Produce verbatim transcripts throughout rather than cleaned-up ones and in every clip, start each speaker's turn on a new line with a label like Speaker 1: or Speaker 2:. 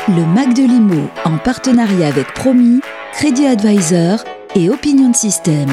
Speaker 1: Le Mac de l'I M O, en partenariat avec Promis, Crédit Advisor et Opinion System.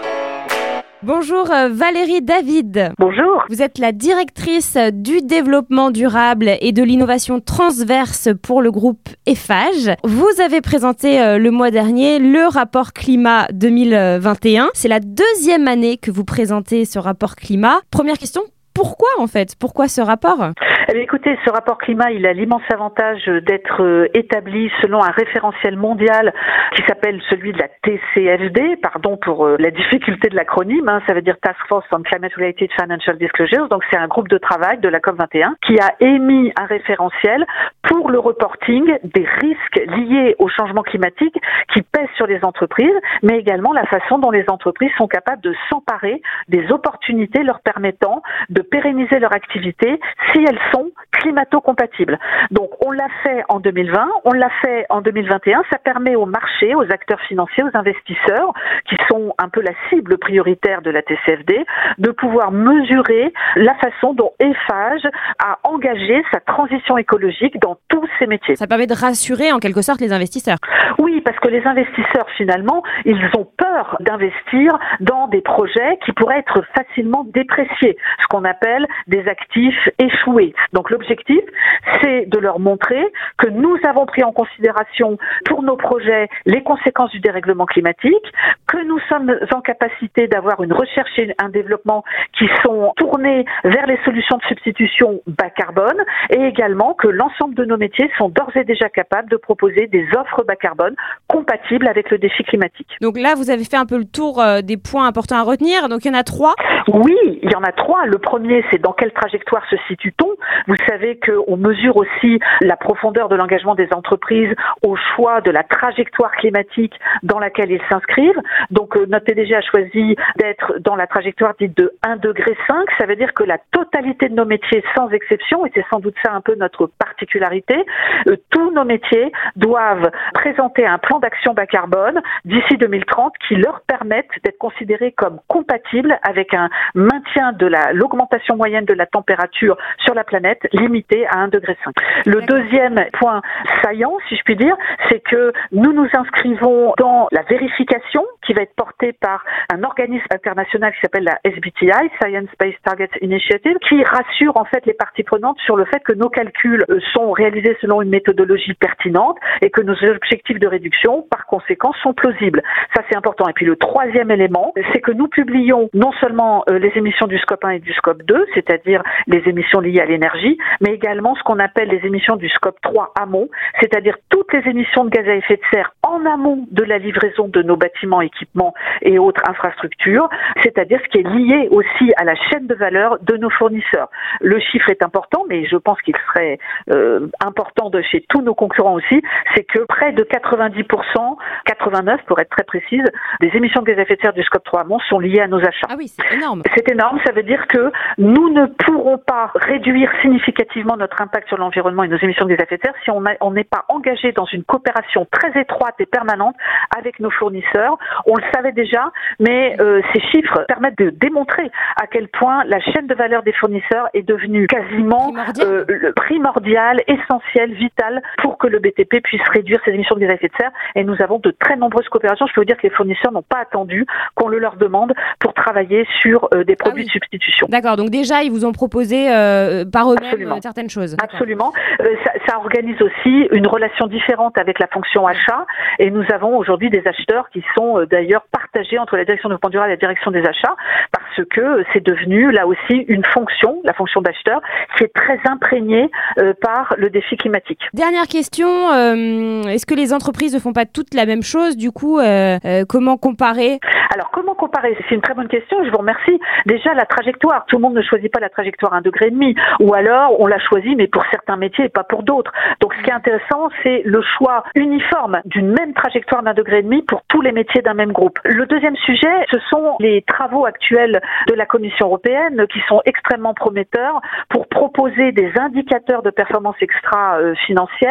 Speaker 2: Bonjour Valérie David.
Speaker 3: Bonjour.
Speaker 2: Vous êtes la directrice du développement durable et de l'innovation transverse pour le groupe Eiffage. Vous avez présenté le mois dernier le rapport climat deux mille vingt et un. C'est la deuxième année que vous présentez ce rapport climat. Première question, pourquoi en fait ? Pourquoi ce rapport ?
Speaker 3: Eh bien, écoutez, ce rapport climat, il a l'immense avantage d'être euh, établi selon un référentiel mondial qui s'appelle celui de la T C F D, pardon pour euh, la difficulté de l'acronyme, hein, ça veut dire Task Force on Climate Related Financial Disclosures, donc c'est un groupe de travail de la C O P vingt et un qui a émis un référentiel pour le reporting des risques liés au changement climatique qui pèsent sur les entreprises, mais également la façon dont les entreprises sont capables de s'emparer des opportunités leur permettant de pérenniser leur activité si elles sont climato-compatibles. Donc on l'a fait en deux mille vingt, on l'a fait en deux mille vingt et un, ça permet aux marchés, aux acteurs financiers, aux investisseurs, qui sont un peu la cible prioritaire de la T C F D, de pouvoir mesurer la façon dont Eiffage a engagé sa transition écologique dans tous ses métiers.
Speaker 2: Ça permet de rassurer en quelque sorte les investisseurs.
Speaker 3: Oui, parce que les investisseurs finalement, ils ont peur d'investir dans des projets qui pourraient être facilement dépréciés, ce qu'on appelle des actifs échoués. Donc l'objectif, c'est de leur montrer que nous avons pris en considération pour nos projets les conséquences du dérèglement climatique, que nous sommes en capacité d'avoir une recherche et un développement qui sont tournés vers les solutions de substitution bas carbone et également que l'ensemble de nos métiers sont d'ores et déjà capables de proposer des offres bas carbone compatibles avec le défi climatique.
Speaker 2: Donc là, vous avez fait un peu le tour euh, des points importants à retenir. Donc il y en a trois.
Speaker 3: Oui, il y en a trois. Le premier, c'est dans quelle trajectoire se situe-t-on ? Vous savez qu'on mesure aussi la profondeur de l'engagement des entreprises au choix de la trajectoire climatique dans laquelle ils s'inscrivent. Donc euh, notre P D G a choisi d'être dans la trajectoire dite de un degré cinq. Ça veut dire que la totalité de nos métiers, sans exception, et c'est sans doute ça un peu notre particularité, euh, tous nos métiers doivent présenter un plan d'action bas carbone d'ici deux mille trente qui leur permette d'être considérés comme compatibles avec un maintien de la, l'augmentation moyenne de la température sur la planète limitée à un degré cinq. Le deuxième point saillant, si je puis dire, c'est que nous nous inscrivons dans la vérification qui va être portée par un organisme international qui s'appelle la S B T I, Science Based Targets Initiative, qui rassure en fait les parties prenantes sur le fait que nos calculs sont réalisés selon une méthodologie pertinente et que nos objectifs de réduction, par conséquent, sont plausibles. Ça, c'est important. Et puis le troisième élément, c'est que nous publions non seulement euh, les émissions du scope un et du scope deux, c'est-à-dire les émissions liées à l'énergie, mais également ce qu'on appelle les émissions du scope trois amont, c'est-à-dire toutes les émissions de gaz à effet de serre en amont de la livraison de nos bâtiments, équipements et autres infrastructures, c'est-à-dire ce qui est lié aussi à la chaîne de valeur de nos fournisseurs. Le chiffre est important, mais je pense qu'il serait euh, important de chez tous nos concurrents aussi, c'est que près de quatre-vingt-dix pour cent, quatre-vingt-neuf pour être très précise, des émissions de gaz à effet de serre du scope trois amont sont liées à nos achats.
Speaker 2: Ah oui, c'est énorme.
Speaker 3: C'est énorme, ça veut dire que nous ne pourrons pas réduire significativement notre impact sur l'environnement et nos émissions de gaz à effet de serre si on n'est pas engagé dans une coopération très étroite et permanente avec nos fournisseurs. On le savait déjà, mais euh, ces chiffres permettent de démontrer à quel point la chaîne de valeur des fournisseurs est devenue quasiment
Speaker 2: primordial,
Speaker 3: euh, primordiale, essentielle, vitale pour que le B T P puisse réduire ses émissions de gaz à effet de serre. Et nous avons de très nombreuses coopérations. Je peux vous dire que les fournisseurs n'ont pas attendu qu'on le leur demande pour travailler sur euh, des produits ah oui. de substitution.
Speaker 2: D'accord, donc déjà, ils vous ont proposé euh, par eux-mêmes euh, certaines choses.
Speaker 3: D'accord. Absolument. Euh, ça, ça organise aussi une relation différente avec la fonction achat. Et nous avons aujourd'hui des acheteurs qui sont euh, d'ailleurs partagés entre la direction de développement durable et la direction des achats parce que euh, c'est devenu là aussi une fonction, la fonction d'acheteur, qui est très imprégnée euh, par le défi climatique.
Speaker 2: Dernière question, euh, est-ce que les entreprises ne font pas toutes la même chose ? Du coup, euh, euh, comment comparer ?
Speaker 3: Alors, comment comparer ? C'est une très bonne question, je vous remercie. Déjà, la trajectoire. Tout le monde ne choisit pas la trajectoire à un degré et demi. Ou alors, on l'a choisi, mais pour certains métiers et pas pour d'autres. Donc, ce qui est intéressant, c'est le choix uniforme d'une même trajectoire d'un degré et demi pour tous les métiers d'un même groupe. Le deuxième sujet, ce sont les travaux actuels de la Commission européenne qui sont extrêmement prometteurs pour proposer des indicateurs de performance extra-financière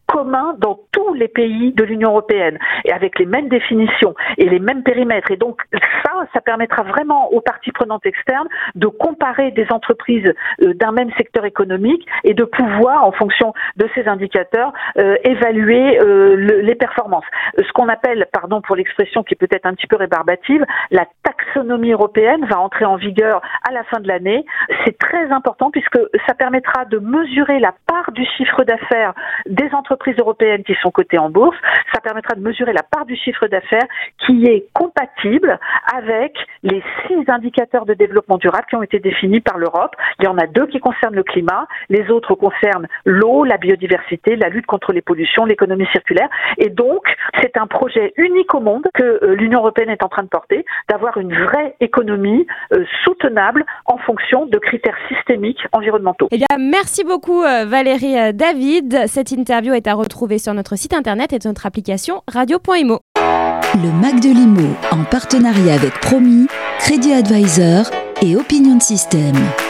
Speaker 3: commun dans tous les pays de l'Union européenne et avec les mêmes définitions et les mêmes périmètres. Et donc ça, ça permettra vraiment aux parties prenantes externes de comparer des entreprises euh, d'un même secteur économique et de pouvoir, en fonction de ces indicateurs, euh, évaluer euh, le, les performances. Ce qu'on appelle, pardon pour l'expression qui est peut-être un petit peu rébarbative, la taxonomie européenne va entrer en vigueur à la fin de l'année. C'est très important puisque ça permettra de mesurer la part du chiffre d'affaires des entreprises européennes qui sont cotées en bourse. Ça permettra de mesurer la part du chiffre d'affaires qui est compatible avec les six indicateurs de développement durable qui ont été définis par l'Europe. Il y en a deux qui concernent le climat, les autres concernent l'eau, la biodiversité, la lutte contre les pollutions, l'économie circulaire. Et donc, c'est un projet unique au monde que euh, l'Union européenne est en train de porter, d'avoir une vraie économie euh, soutenable en fonction de critères systémiques environnementaux.
Speaker 2: Eh bien, merci beaucoup euh, Valérie euh, David. Cette interview est à retrouver sur notre site internet et notre application radio point imo.
Speaker 1: Le Mac de l'I M O, en partenariat avec Promis, Crédit Advisor et Opinion System.